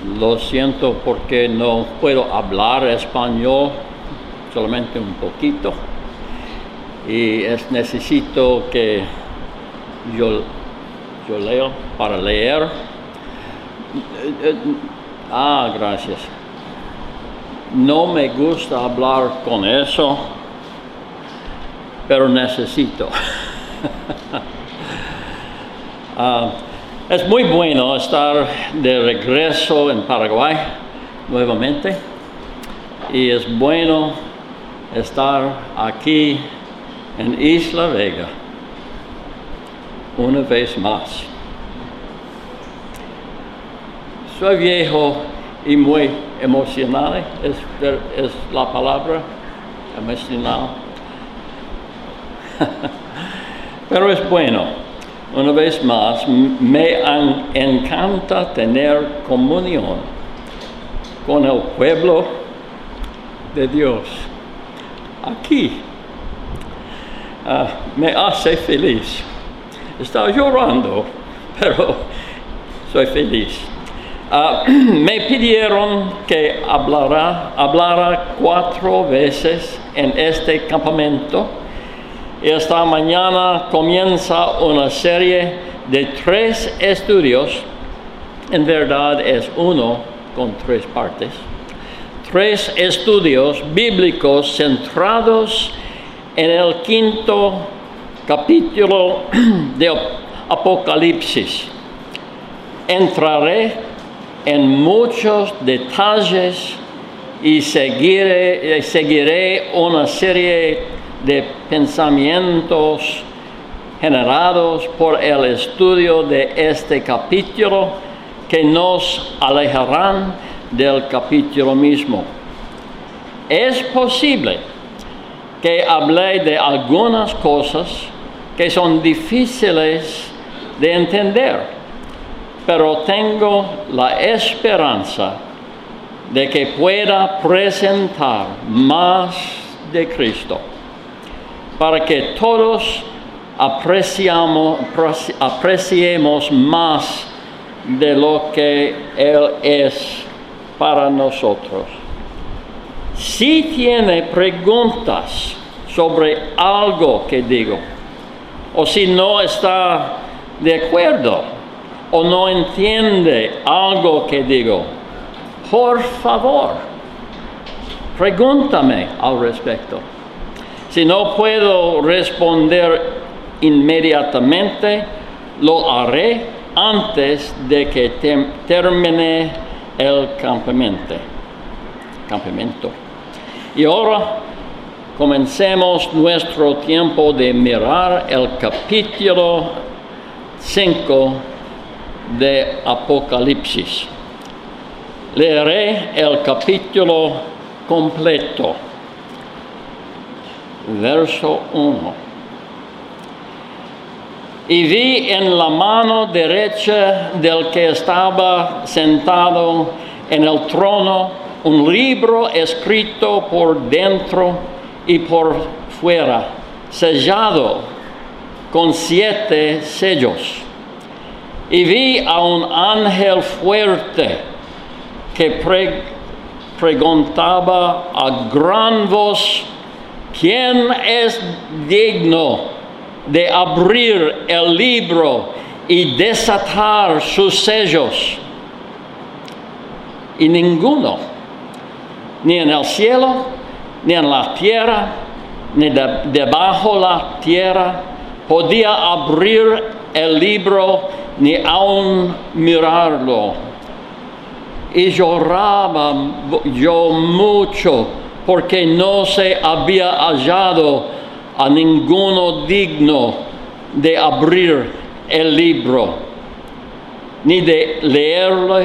Lo siento porque no puedo hablar español, solamente un poquito. Y necesito que yo leo para leer. Gracias. No me gusta hablar con eso, pero necesito. Es muy bueno estar de regreso en Paraguay nuevamente y es bueno estar aquí en Isla Vega una vez más. Soy viejo y muy emocional, es la palabra, emocional. Pero es bueno. Una vez más, me encanta tener comunión con el pueblo de Dios aquí. Me hace feliz. Estaba llorando, pero soy feliz. Me pidieron que hablara 4 veces en este campamento. Y esta mañana comienza una serie de 3 estudios. En verdad es uno con 3 partes. 3 estudios bíblicos centrados en el 5º capítulo de Apocalipsis. Entraré en muchos detalles y seguiré una serie de pensamientos generados por el estudio de este capítulo que nos alejarán del capítulo mismo. Es posible que hable de algunas cosas que son difíciles de entender, pero tengo la esperanza de que pueda presentar más de Cristo, para que todos apreciemos más de lo que Él es para nosotros. Si tiene preguntas sobre algo que digo, o si no está de acuerdo, o no entiende algo que digo, por favor, pregúntame al respecto. Si no puedo responder inmediatamente, lo haré antes de que termine el campamento. Y ahora comencemos nuestro tiempo de mirar el capítulo 5 de Apocalipsis. Leeré el capítulo completo. Verso 1. Y vi en la mano derecha del que estaba sentado en el trono un libro escrito por dentro y por fuera, sellado con 7 sellos. Y vi a un ángel fuerte que preguntaba a gran voz: ¿quién es digno de abrir el libro y desatar sus sellos? Y ninguno, ni en el cielo, ni en la tierra, ni debajo la tierra, podía abrir el libro ni aun mirarlo. Y lloraba yo mucho, porque no se había hallado a ninguno digno de abrir el libro, ni de leerlo,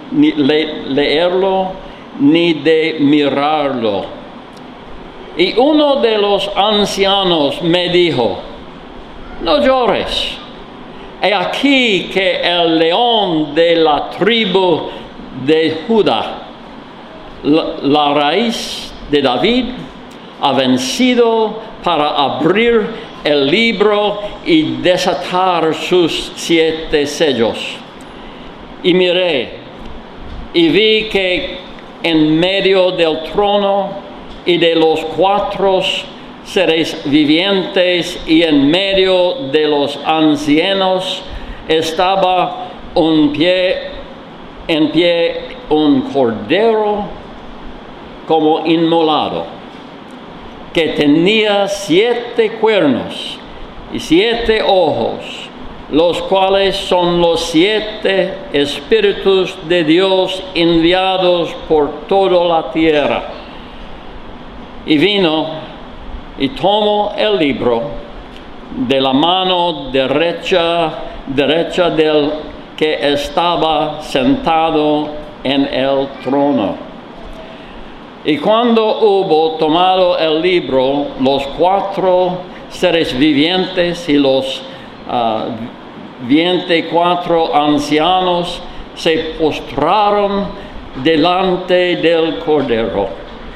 ni de mirarlo. Y uno de los ancianos me dijo: no llores, he aquí que el león de la tribu de Judá, la raíz de David, ha vencido para abrir el libro y desatar sus 7 sellos. Y miré, y vi que en medio del trono y de los 4 seres vivientes y en medio de los ancianos estaba en pie un cordero como inmolado, que tenía 7 cuernos y 7 ojos, los cuales son los 7 espíritus de Dios enviados por toda la tierra. Y vino y tomó el libro de la mano derecha del que estaba sentado en el trono. Y cuando hubo tomado el libro, los 4 seres vivientes y los 24 ancianos se postraron delante del Cordero.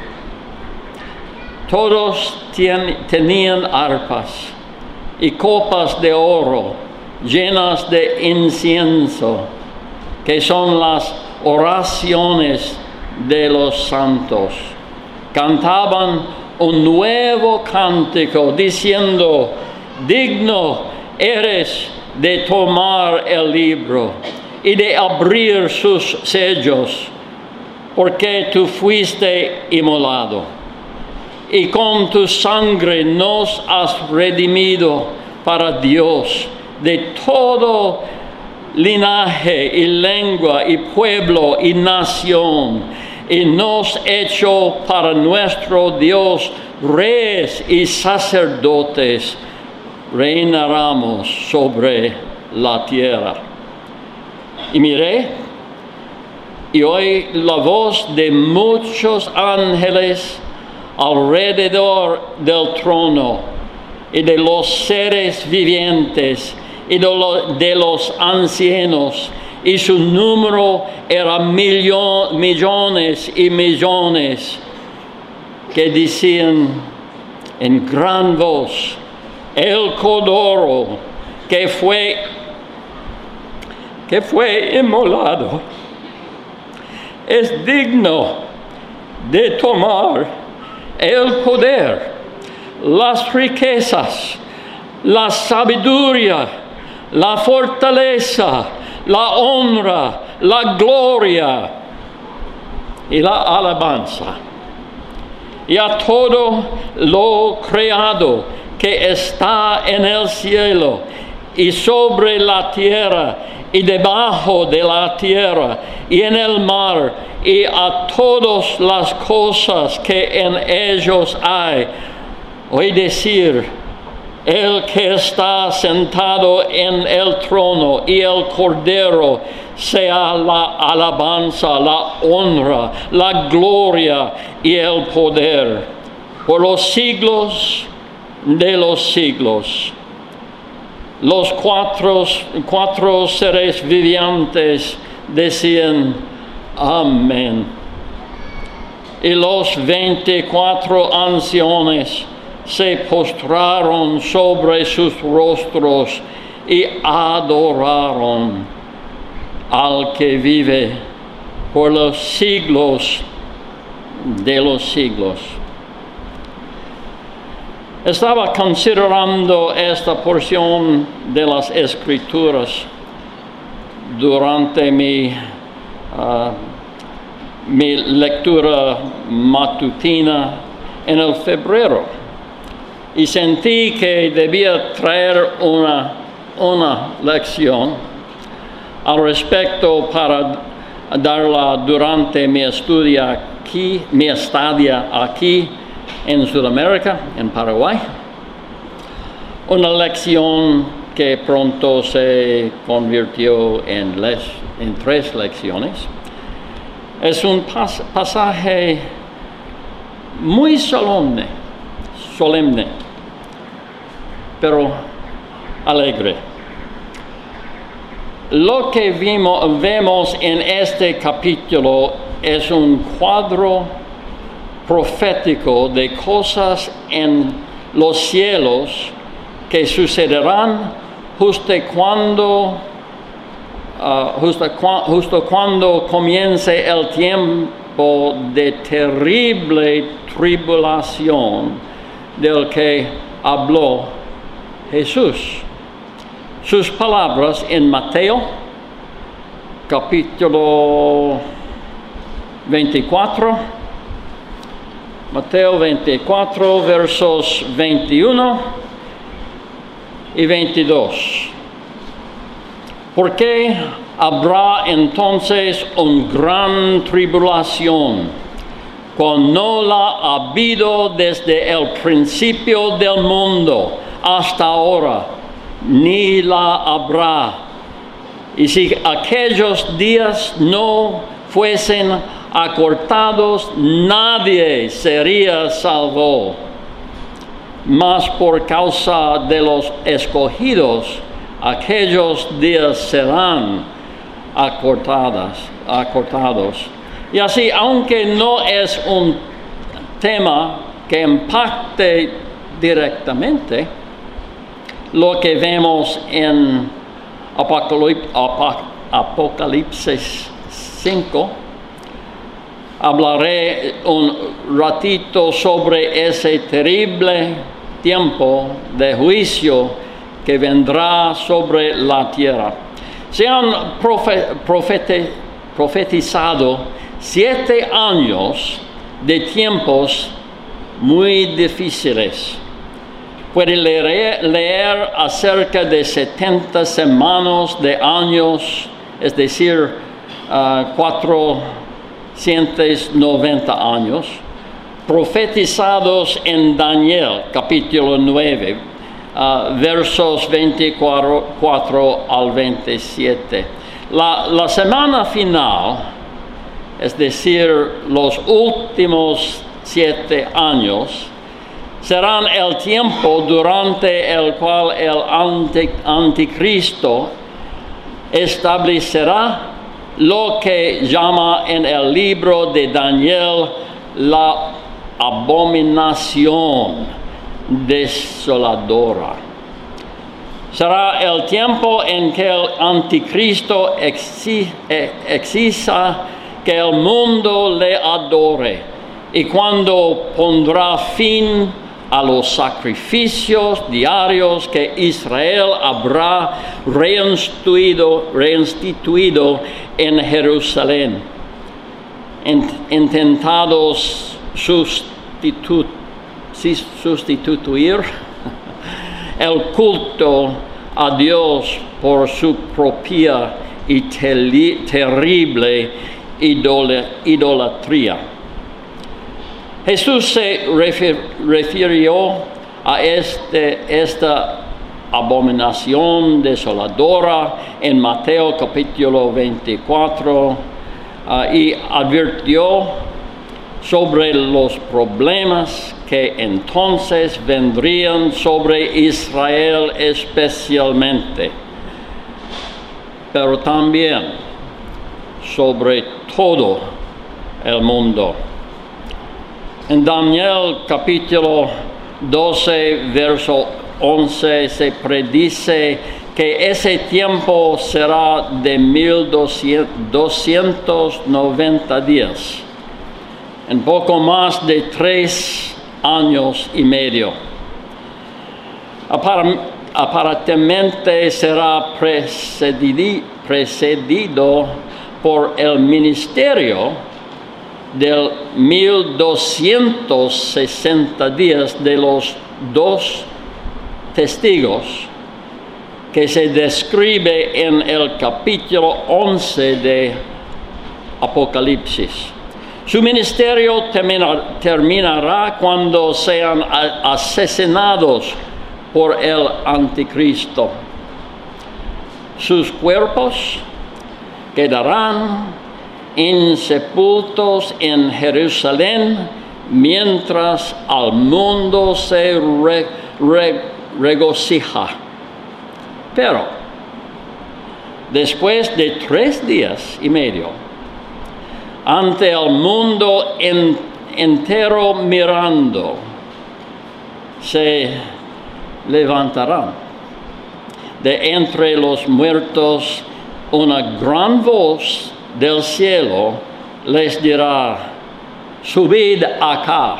Todos tenían arpas y copas de oro llenas de incienso, que son las oraciones de los santos. Cantaban un nuevo cántico diciendo: digno eres de tomar el libro y de abrir sus sellos, porque tú fuiste inmolado, y con tu sangre nos has redimido para Dios de todo linaje y lengua y pueblo y nación, y nos hecho para nuestro Dios reyes y sacerdotes. Reinaremos sobre la tierra. Y miré y oí la voz de muchos ángeles alrededor del trono y de los seres vivientes y de los ancianos, y su número era millones y millones, que decían en gran voz: el Cordero que fue inmolado es digno de tomar el poder, las riquezas, la sabiduría, la fortaleza, la honra, la gloria y la alabanza. Y a todo lo creado que está en el cielo y sobre la tierra y debajo de la tierra y en el mar, y a todas las cosas que en ellos hay, oí decir: el que está sentado en el trono y el Cordero, sea la alabanza, la honra, la gloria y el poder por los siglos de los siglos. Los 4 seres vivientes decían: amén. Y los 24 ancianos se postraron sobre sus rostros y adoraron al que vive por los siglos de los siglos. Estaba considerando esta porción de las Escrituras durante mi lectura matutina en el febrero, y sentí que debía traer una lección al respecto para darla durante mi estadía aquí en Sudamérica, en Paraguay. Una lección que pronto se convirtió en 3 lecciones. Es un pasaje muy solemne, pero alegre. Lo que vemos en este capítulo es un cuadro profético de cosas en los cielos que sucederán justo cuando justo cuando comience el tiempo de terrible tribulación del que habló Jesús. Sus palabras en Mateo, capítulo 24, Mateo 24, versos 21 y 22. Porque habrá entonces una gran tribulación, cual no la ha habido desde el principio del mundo hasta ahora, ni la habrá. Y si aquellos días no fuesen acortados, nadie sería salvo. Mas por causa de los escogidos, aquellos días serán acortados. Y así, aunque no es un tema que impacte directamente lo que vemos en Apocalipsis 5, hablaré un ratito sobre ese terrible tiempo de juicio que vendrá sobre la tierra. Se han profetizado 7 años de tiempos muy difíciles. Puede leer acerca de 70 semanas de años, es decir, 490 años, profetizados en Daniel, capítulo 9, versos 24 al 27. La semana final, es decir, los últimos 7 años, serán el tiempo durante el cual el anticristo establecerá lo que llama en el libro de Daniel la abominación desoladora. Será el tiempo en que el anticristo exija que el mundo le adore, y cuando pondrá fin a los sacrificios diarios que Israel habrá reinstituido en Jerusalén, intentando sustituir el culto a Dios por su propia y terrible idolatría. Jesús se refirió a esta abominación desoladora en Mateo capítulo 24 y advirtió sobre los problemas que entonces vendrían sobre Israel especialmente, pero también sobre todo el mundo. En Daniel capítulo 12, verso 11, se predice que ese tiempo será de 1290 días, en poco más de 3 años y medio. Aparentemente será precedido por el ministerio del 1260 días de los 2 testigos que se describe en el capítulo 11 de Apocalipsis. Su ministerio terminará cuando sean asesinados por el anticristo. Sus cuerpos quedarán insepultos en Jerusalén, mientras al mundo se regocija. Pero después de 3 días y medio, ante el mundo entero mirando, se levantarán de entre los muertos una gran voz del cielo les dirá: subid acá,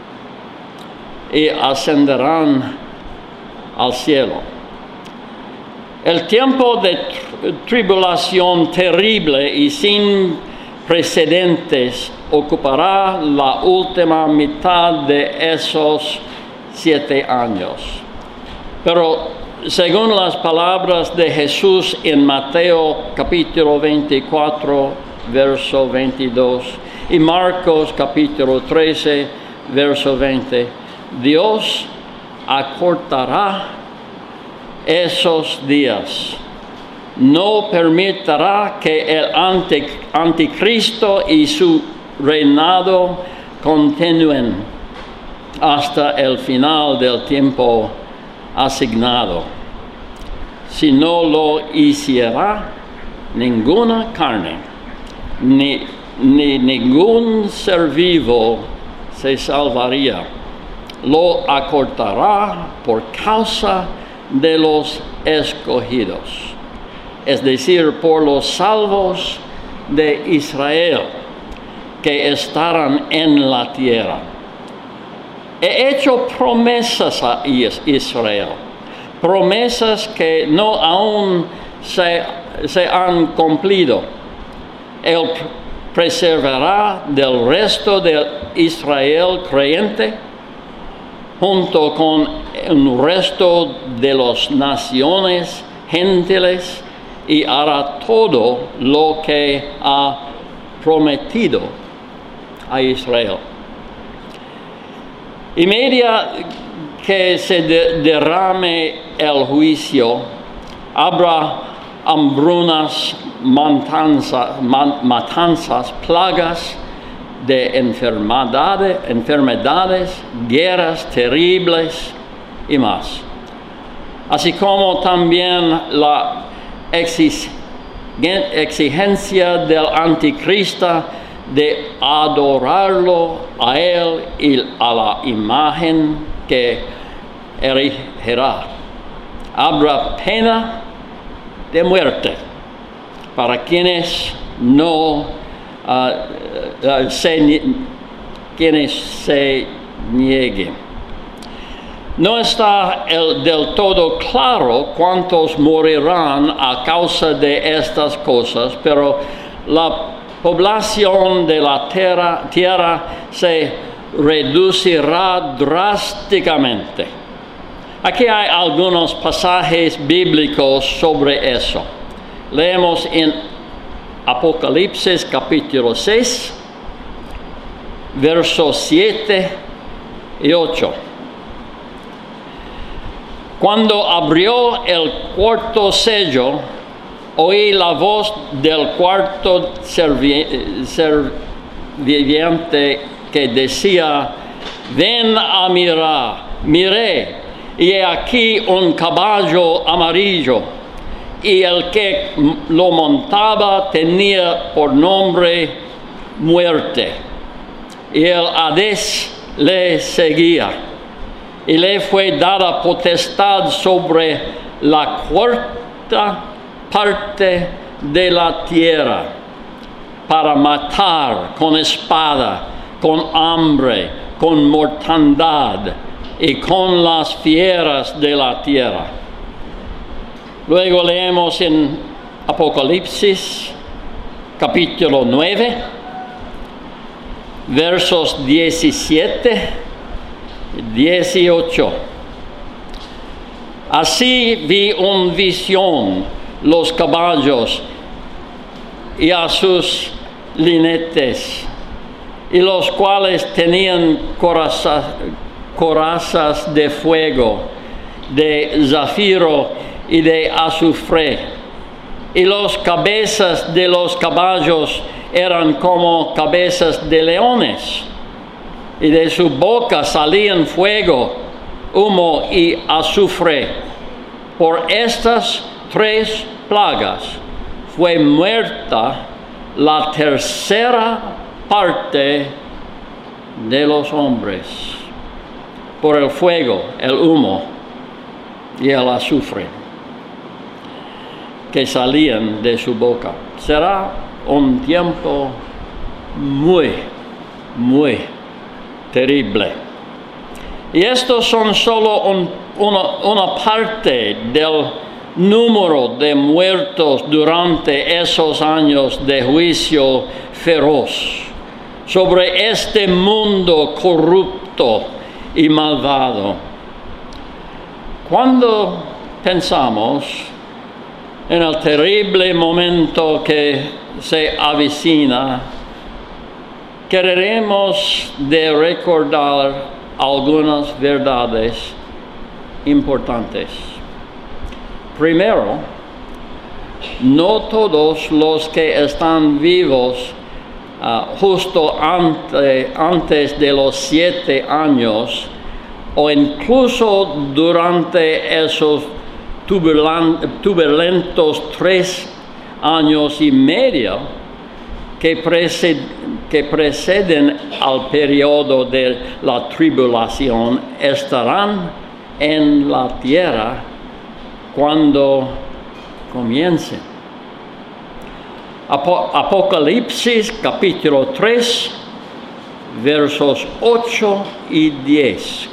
y ascenderán al cielo. El tiempo de tribulación terrible y sin precedentes ocupará la última mitad de esos 7 años. Pero según las palabras de Jesús en Mateo capítulo 24, verso 22, y Marcos capítulo 13, verso 20, Dios acortará esos días. No permitirá que el anticristo y su reinado continúen hasta el final del tiempo asignado. Si no lo hiciera, ninguna carne, ni ningún ser vivo se salvaría. Lo acortará por causa de los escogidos, es decir, por los salvos de Israel que estarán en la tierra. He hecho promesas a Israel, promesas que no aún se han cumplido. Él preservará del resto de Israel creyente, junto con el resto de las naciones gentiles, y hará todo lo que ha prometido a Israel. Y media que se derrame el juicio, habrá hambrunas, matanzas, plagas de enfermedades, guerras terribles y más. Así como también la exigencia del anticristo de adorarlo a él y a la imagen que erigirá. Habrá pena de muerte para quienes se nieguen. No está del todo claro cuántos morirán a causa de estas cosas, pero la población de la tierra se reducirá drásticamente. Aquí hay algunos pasajes bíblicos sobre eso. Leemos en Apocalipsis capítulo 6, versos 7 y 8. Cuando abrió el cuarto sello, oí la voz del cuarto viviente que decía: ven a mirar. Miré, y he aquí un caballo amarillo, y el que lo montaba tenía por nombre Muerte, y el Hades le seguía. Y le fue dada potestad sobre la cuarta parte de la tierra, para matar con espada, con hambre, con mortandad y con las fieras de la tierra. Luego leemos en Apocalipsis capítulo 9, versos 17 18. Así vi una visión, los caballos y a sus jinetes, y los cuales tenían corazas de fuego, de zafiro y de azufre, y las cabezas de los caballos eran como cabezas de leones, y de su boca salían fuego, humo y azufre. Por estas 3 plagas fue muerta la tercera parte de los hombres, por el fuego, el humo y el azufre. que salían de su boca. Será un tiempo muy, muy terrible. Y estos son solo una parte del número de muertos durante esos años de juicio feroz sobre este mundo corrupto y malvado. Cuando pensamos en el terrible momento que se avecina, queremos de recordar algunas verdades importantes. Primero, no todos los que están vivos justo antes de los 7 años o incluso durante esos turbulentos 3 años y medio que preceden al periodo de la tribulación, estarán en la tierra cuando comiencen. Apocalipsis capítulo 3, versos 8 y 10.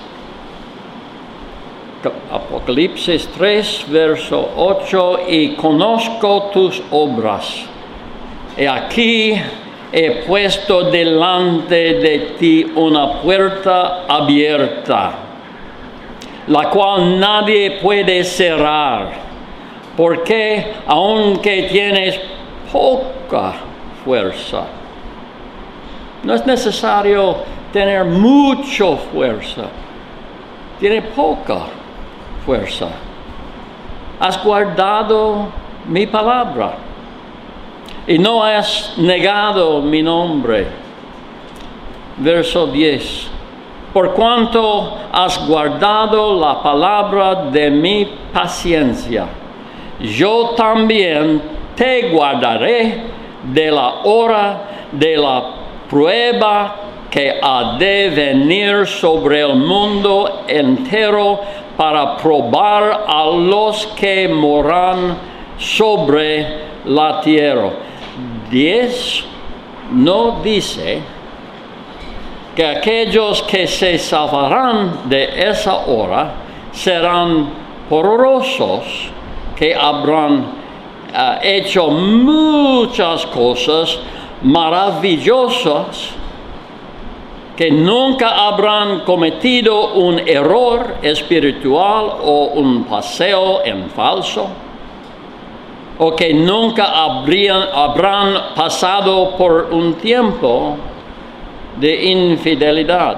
Apocalipsis 3, verso 8, y conozco tus obras. Y aquí he puesto delante de ti una puerta abierta, la cual nadie puede cerrar, porque aunque tienes poca fuerza, no es necesario tener mucha fuerza, tiene poca fuerza. Has guardado mi palabra y no has negado mi nombre. Verso 10. Por cuanto has guardado la palabra de mi paciencia, yo también te guardaré de la hora de la prueba que ha de venir sobre el mundo entero para probar a los que moran sobre la tierra. 10 no dice que aquellos que se salvarán de esa hora serán poderosos, que habrán hecho muchas cosas maravillosas, que nunca habrán cometido un error espiritual o un paseo en falso, o que nunca habrán pasado por un tiempo de infidelidad.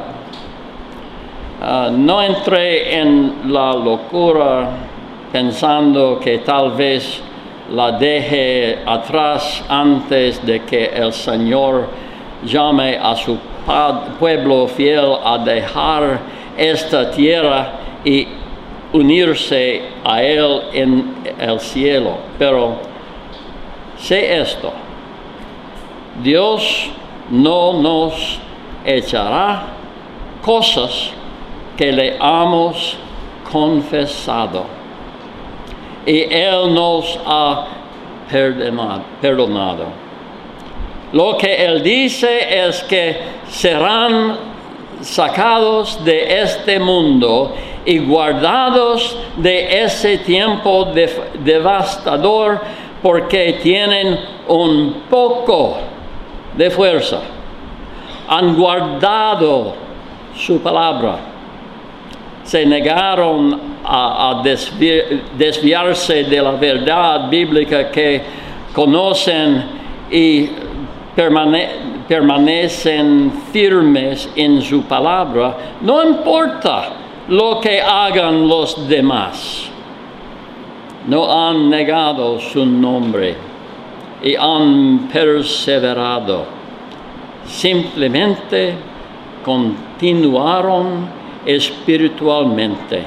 No entré en la locura pensando que tal vez la deje atrás antes de que el Señor llame a su pueblo fiel a dejar esta tierra y unirse a Él en el cielo. Pero sé esto: Dios no nos echará cosas que le hemos confesado, y Él nos ha perdonado. Lo que Él dice es que serán sacados de este mundo y guardados de ese tiempo devastador, porque tienen un poco de fuerza. Han guardado su palabra. Se negaron a desviarse de la verdad bíblica que conocen y permanecen firmes en su palabra. No importa lo que hagan los demás. No han negado su nombre y han perseverado. Simplemente continuaron espiritualmente,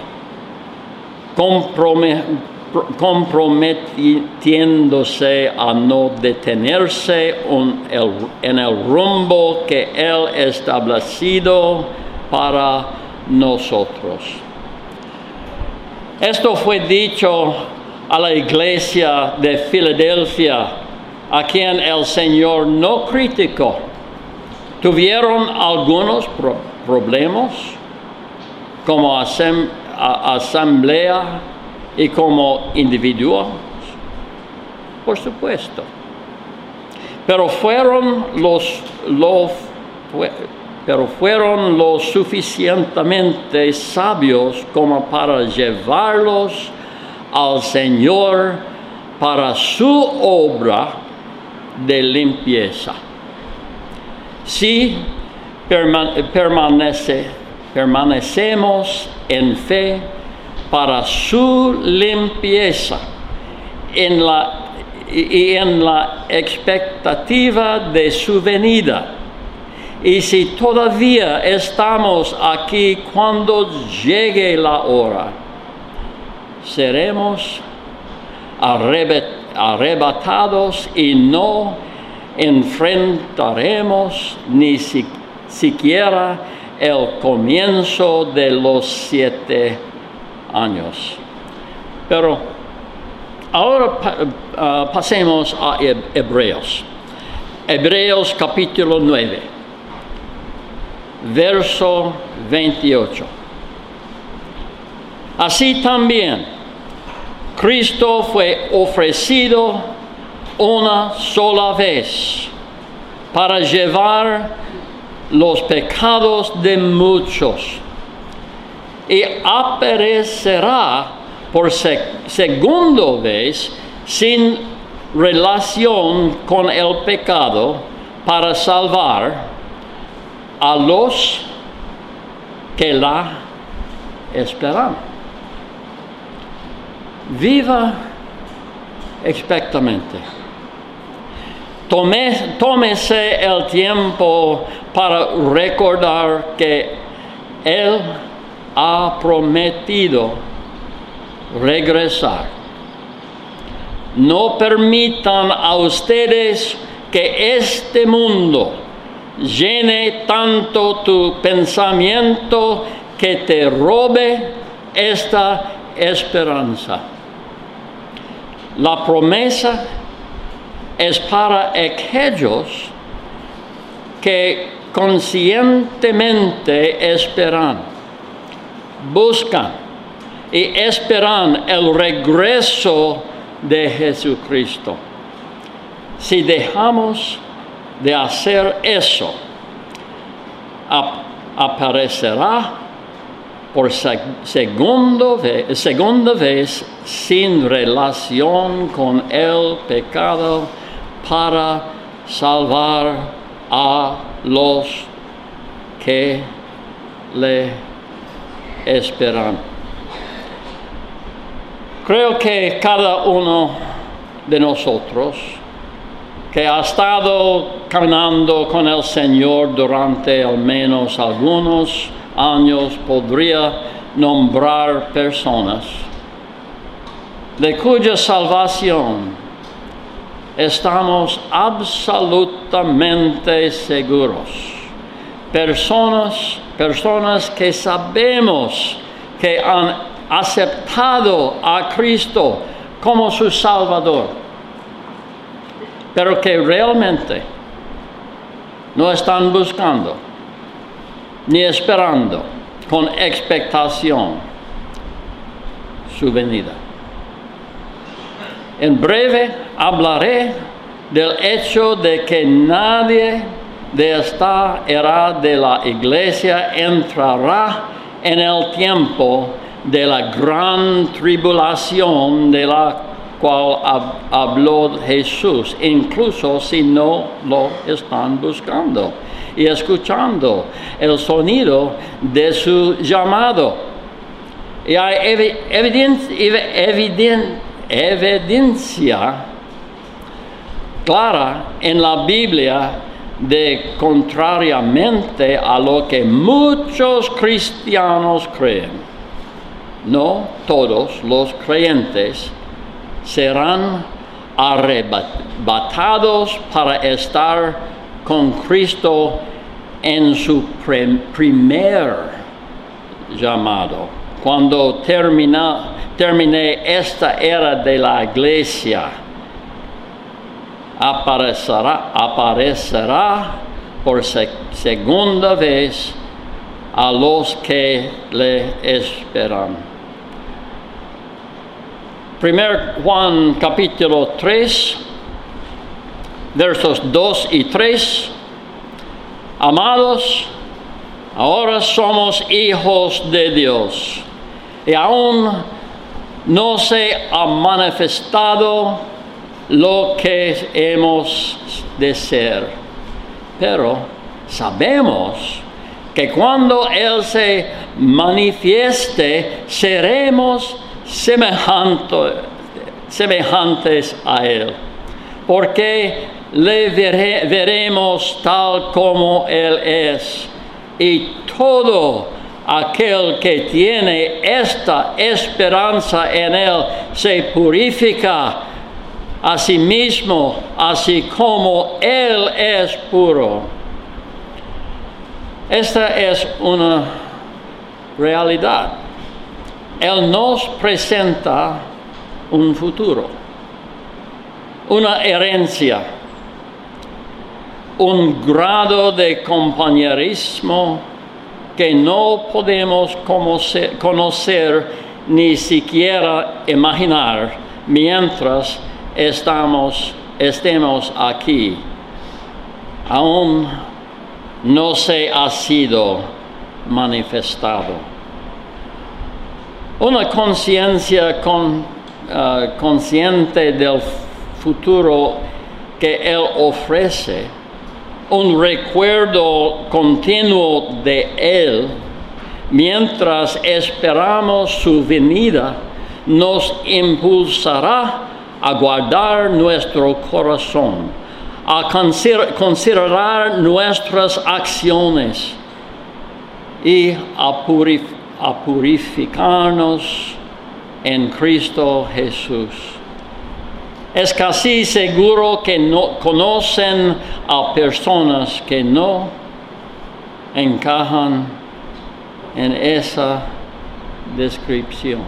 comprometiéndose a no detenerse en el rumbo que Él ha establecido para nosotros. Esto fue dicho a la iglesia de Filadelfia, a quien el Señor no criticó. Tuvieron algunos problemas como asamblea y como individuos, por supuesto. Pero fueron lo suficientemente sabios como para llevarlos al Señor para su obra de limpieza. Si permanecemos en fe para su limpieza en la expectativa de su venida, y si todavía estamos aquí cuando llegue la hora, seremos arrebatados y no enfrentaremos ni siquiera el comienzo de los 7 años. Pero ahora pasemos a Hebreos. Hebreos capítulo 9, verso 28. Así también, Cristo fue ofrecido una sola vez para llevar los pecados de muchos y aparecerá por segunda vez sin relación con el pecado para salvar a los que la esperan. Viva expectamente. Tómese el tiempo para recordar que Él ha prometido regresar. No permitan a ustedes que este mundo llene tanto tu pensamiento que te robe esta esperanza. La promesa es para aquellos que conscientemente esperan, buscan y esperan el regreso de Jesucristo. Si dejamos de hacer eso, aparecerá por segunda vez sin relación con el pecado para salvar a los que le esperan. Creo que cada uno de nosotros que ha estado caminando con el Señor durante al menos algunos años podría nombrar personas de cuya salvación estamos absolutamente seguros. Personas que sabemos que han aceptado a Cristo como su Salvador, pero que realmente no están buscando ni esperando con expectación su venida. En breve hablaré del hecho de que nadie de esta era de la iglesia entrará en el tiempo de la gran tribulación de la cual habló Jesús, incluso si no lo están buscando y escuchando el sonido de su llamado. Y hay evidencia clara en la Biblia de contrariamente a lo que muchos cristianos creen. No todos los creyentes serán arrebatados para estar con Cristo en su primer llamado cuando termine esta era de la iglesia, aparecerá por segunda vez a los que le esperan. 1 Juan capítulo 3, versos 2 y 3. Amados, ahora somos hijos de Dios, y aún no se ha manifestado lo que hemos de ser, pero sabemos que cuando Él se manifieste, seremos semejantes a Él, porque le veremos tal como Él es. Y todo aquel que tiene esta esperanza en Él se purifica a sí mismo, así como Él es puro. Esta es una realidad. Él nos presenta un futuro, una herencia, un grado de compañerismo que no podemos conocer ni siquiera imaginar mientras estemos aquí. Aún no se ha sido manifestado. Una conciencia consciente del futuro que Él ofrece, un recuerdo continuo de Él, mientras esperamos su venida, nos impulsará a guardar nuestro corazón, a considerar nuestras acciones y a purificarnos en Cristo Jesús. Es casi seguro que no conocen a personas que no encajan en esa descripción.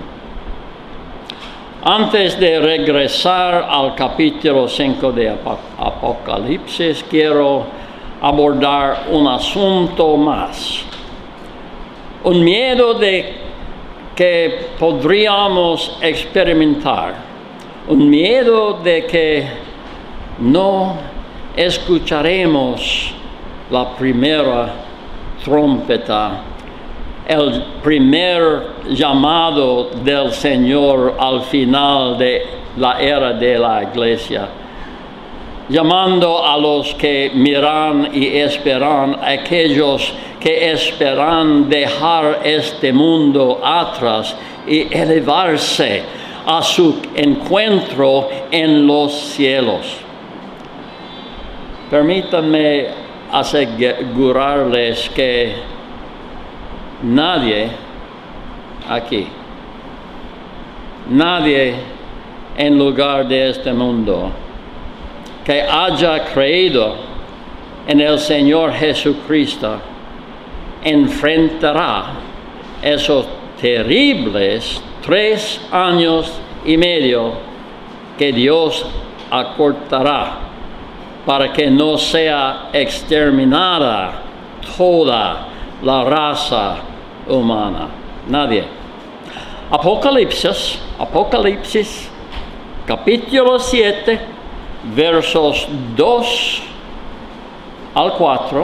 Antes de regresar al capítulo 5 de Apocalipsis, quiero abordar un asunto más. Un miedo que podríamos experimentar. Un miedo de que no escucharemos la primera trompeta, el primer llamado del Señor al final de la era de la iglesia, llamando a los que miran y esperan, aquellos que esperan dejar este mundo atrás y elevarse a su encuentro en los cielos. Permítanme asegurarles que nadie aquí, nadie en lugar de este mundo que haya creído en el Señor Jesucristo enfrentará esos terribles 3 años y medio que Dios acortará para que no sea exterminada toda la raza humana. Nadie. Apocalipsis, capítulo 7, versos 2 al 4,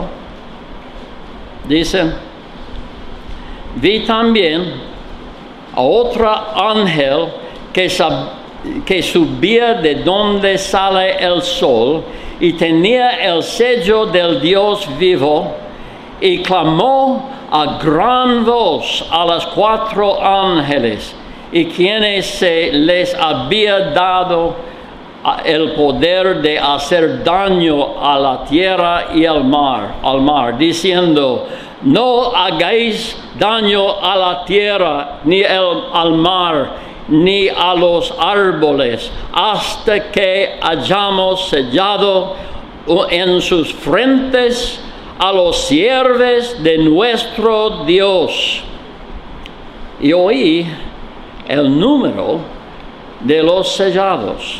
dice: vi también a otro ángel que subía de donde sale el sol y tenía el sello del Dios vivo, y clamó a gran voz a los 4 ángeles y quienes se les había dado el poder de hacer daño a la tierra y al mar, diciendo: no hagáis daño a la tierra, ni al mar, ni a los árboles, hasta que hayamos sellado en sus frentes a los siervos de nuestro Dios. y oí el número de los sellados: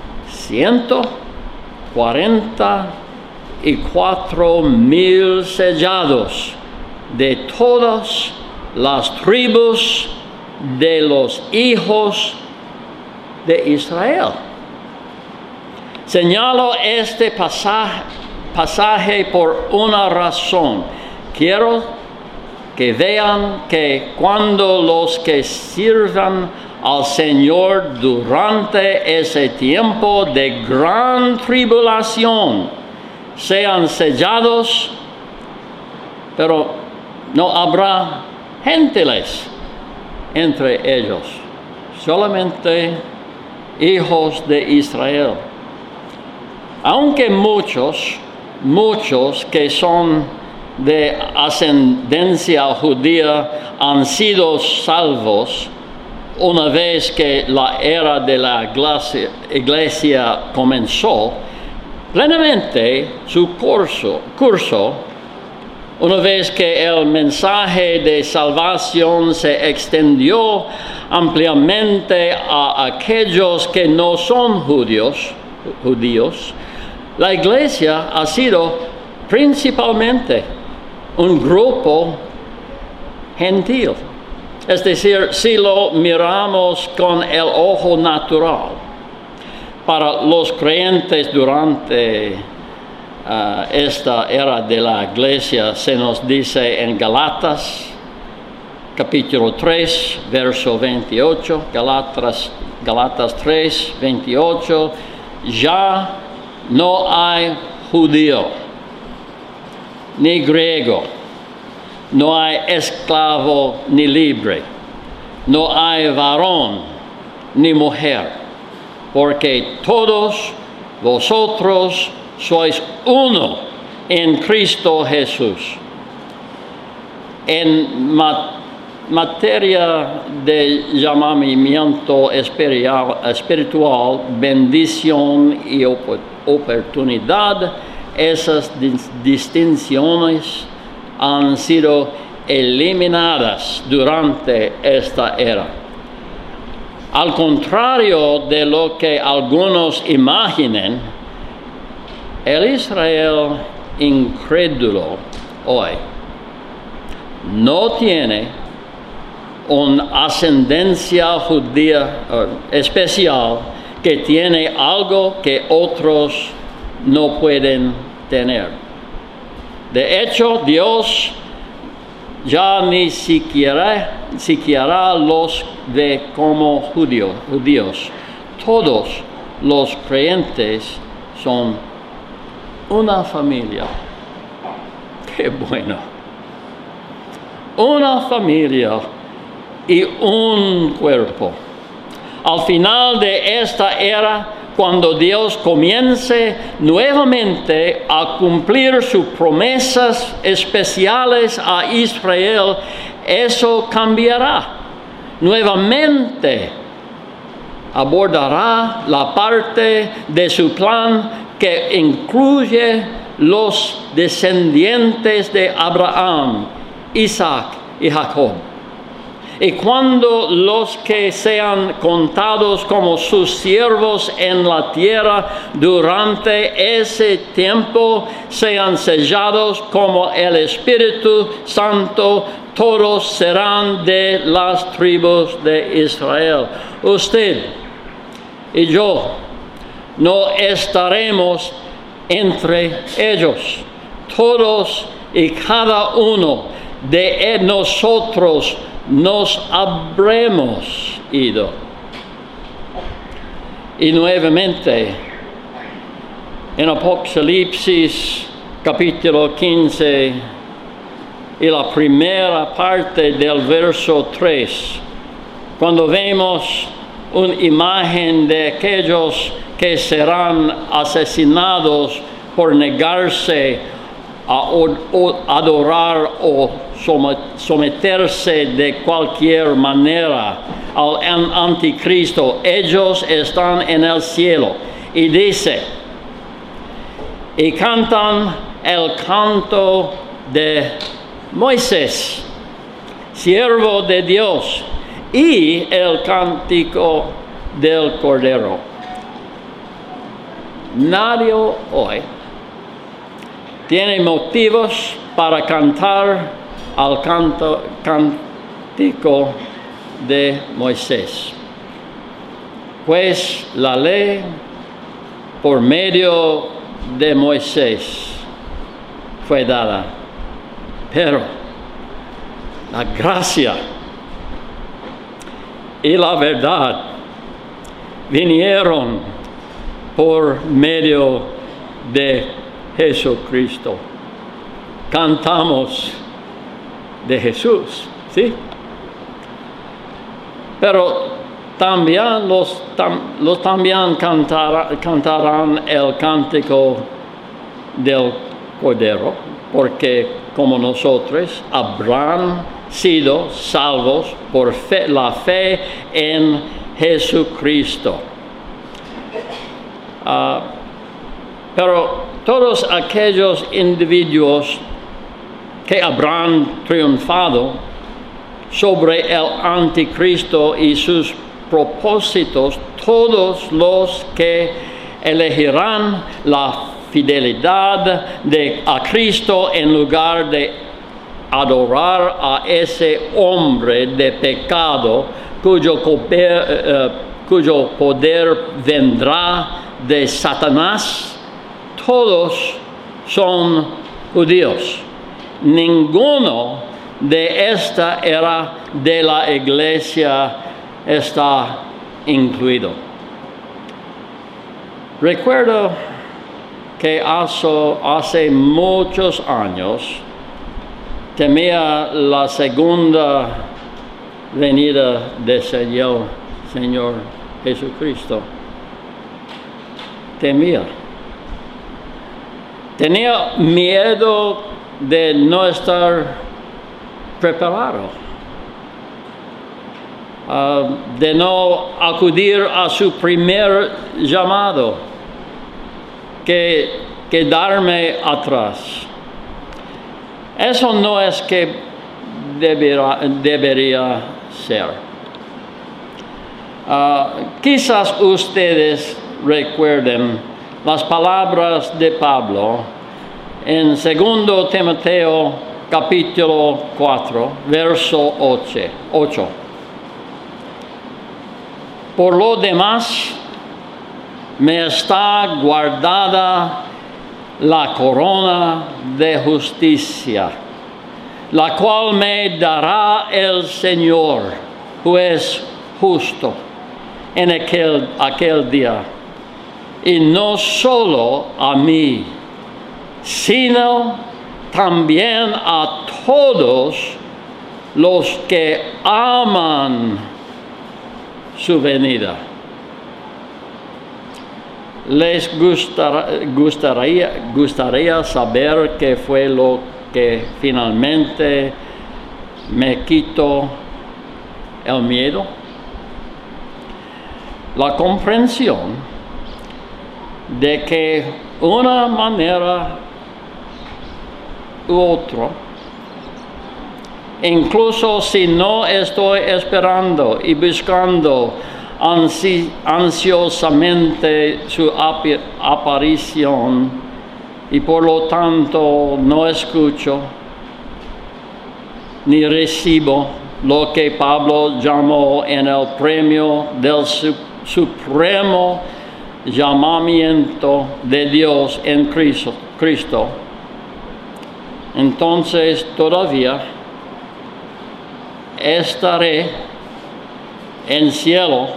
144,000 sellados de todas las tribus de los hijos de Israel. Señalo este pasaje por una razón. Quiero que vean que cuando los que sirvan al Señor durante ese tiempo de gran tribulación sean sellados, pero no habrá gentiles entre ellos, solamente hijos de Israel. Aunque muchos que son de ascendencia judía han sido salvos una vez que la era de la iglesia comenzó plenamente su curso, una vez que el mensaje de salvación se extendió ampliamente a aquellos que no son judíos, la iglesia ha sido principalmente un grupo gentil. Es decir, si lo miramos con el ojo natural, para los creyentes durante esta era de la iglesia, se nos dice en Galatas, capítulo 3, verso 28, Galatas 3, 28, ya no hay judío, ni griego, no hay esclavo ni libre, no hay varón ni mujer, porque todos vosotros sois uno en Cristo Jesús. En materia de llamamiento espiritual, bendición y oportunidad, esas distinciones han sido eliminadas durante esta era. Al contrario de lo que algunos imaginen, el Israel incrédulo hoy no tiene una ascendencia judía especial que tiene algo que otros no pueden tener. De hecho, Dios ya ni siquiera los ve como judíos. Todos los creyentes son una familia. ¡Qué bueno! Una familia y un cuerpo. Al final de esta era, cuando Dios comience nuevamente a cumplir sus promesas especiales a Israel, eso cambiará. Nuevamente abordará la parte de su plan que incluye los descendientes de Abraham, Isaac y Jacob. Y cuando los que sean contados como sus siervos en la tierra durante ese tiempo sean sellados como el Espíritu Santo, todos serán de las tribus de Israel. Usted y yo no estaremos entre ellos. Todos y cada uno de nosotros nos habremos ido. Y nuevamente, en Apocalipsis capítulo 15 y la primera parte del verso 3, cuando vemos una imagen de aquellos que serán asesinados por negarse a adorar o someterse de cualquier manera al anticristo, ellos están en el cielo. Y dice, y cantan el canto de Moisés, siervo de Dios, y el cántico del Cordero. Nadie hoy tiene motivos para cantar al cántico de Moisés, pues la ley por medio de Moisés fue dada, pero la gracia y la verdad vinieron por medio de Jesucristo. Cantamos de Jesús, ¿sí? Pero también los también cantarán el cántico del Cordero, porque como nosotros habrán sido salvos por la fe en Jesucristo. Pero todos aquellos individuos que habrán triunfado sobre el anticristo y sus propósitos, todos los que elegirán la fidelidad a Cristo en lugar de adorar a ese hombre de pecado cuyo poder vendrá de Satanás, todos son judíos. Ninguno de esta era de la iglesia está incluido. Recuerdo que hace muchos años temía la segunda venida del Señor Jesucristo. Temía. Tenía miedo de no estar preparado, de no acudir a su primer llamado, que quedarme atrás. Eso no es que debería ser. Quizás ustedes recuerden las palabras de Pablo en 2 Timoteo capítulo 4, verso 8. Por lo demás, me está guardada la corona de justicia, la cual me dará el Señor, juez justo, en aquel día. Y no solo a mí, sino también a todos los que aman su venida. Les gustaría saber qué fue lo que finalmente me quitó el miedo. La comprensión de que una manera u otra, incluso si no estoy esperando y buscando ansiosamente su aparición y por lo tanto no escucho ni recibo lo que Pablo llamó en el premio del supremo llamamiento de Dios en Cristo, entonces todavía estaré en cielo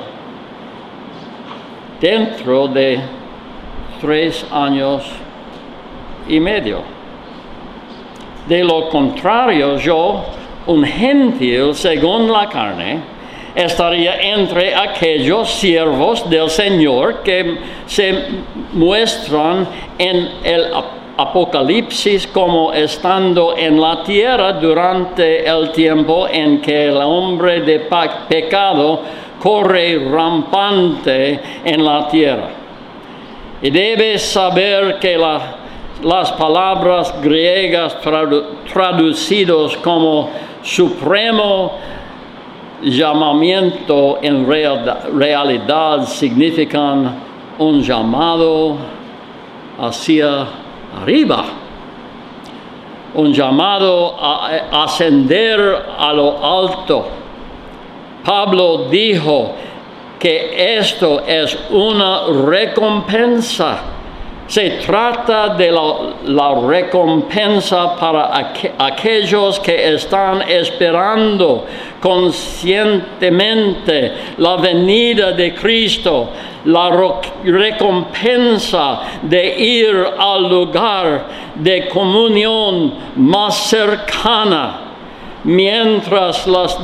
dentro de 3 años y medio. De lo contrario, yo, un gentil según la carne, estaría entre aquellos siervos del Señor que se muestran en el Apocalipsis como estando en la tierra durante el tiempo en que el hombre de pecado corre rampante en la tierra. Y debes saber que las palabras griegas traducidas como supremo llamamiento en realidad significan un llamado hacia arriba, un llamado a ascender a lo alto. Pablo dijo que esto es una recompensa. Se trata de la recompensa para aquellos que están esperando conscientemente la venida de Cristo, la recompensa de ir al lugar de comunión más cercana, mientras los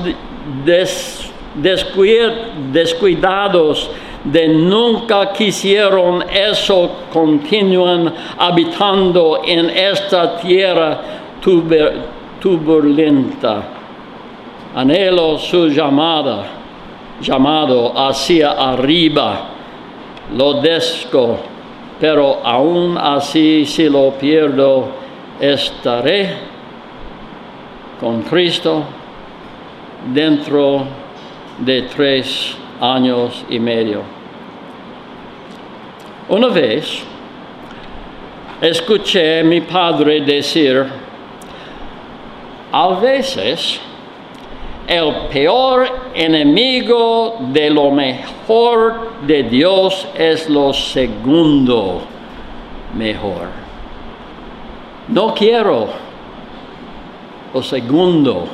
descuidados de nunca quisieron eso continúan habitando en esta tierra turbulenta. Anhelo su llamado hacia arriba, lo deseo, pero aún así si lo pierdo, estaré con Cristo dentro de 3 años y medio. Una vez escuché a mi padre decir, a veces el peor enemigo de lo mejor de Dios es lo segundo mejor. No quiero lo segundo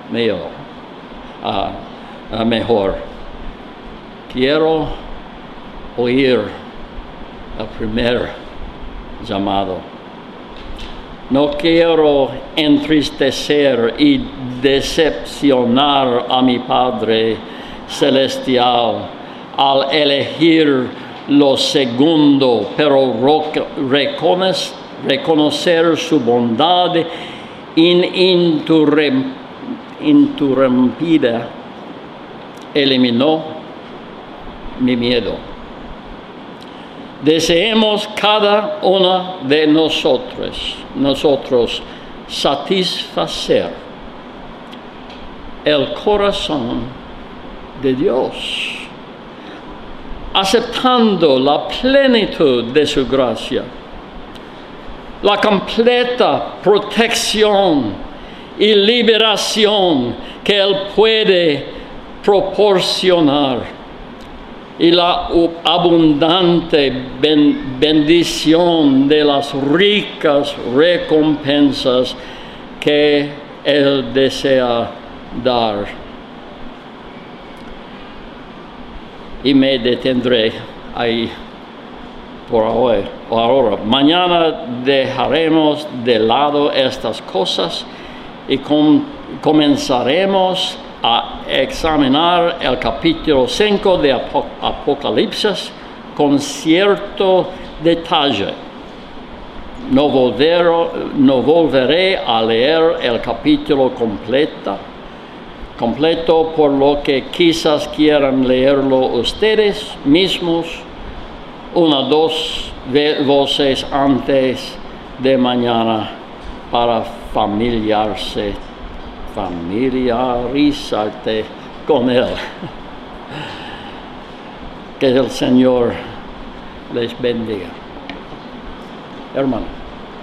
mejor. Quiero oír el primer llamado. No quiero entristecer y decepcionar a mi Padre Celestial al elegir lo segundo, pero reconocer su bondad ininterrumpida eliminó mi miedo. Deseemos cada uno de nosotros satisfacer el corazón de Dios, aceptando la plenitud de su gracia, la completa protección y liberación que Él puede proporcionar, y la abundante bendición de las ricas recompensas que Él desea dar. Y me detendré ahí por ahora. Mañana dejaremos de lado estas cosas y comenzaremos a examinar el capítulo 5 de Apocalipsis con cierto detalle. No volveré a leer el capítulo completo, por lo que quizás quieran leerlo ustedes mismos 1 o 2 veces antes de mañana para familiarizarte con Él. Que el Señor les bendiga. Hermano.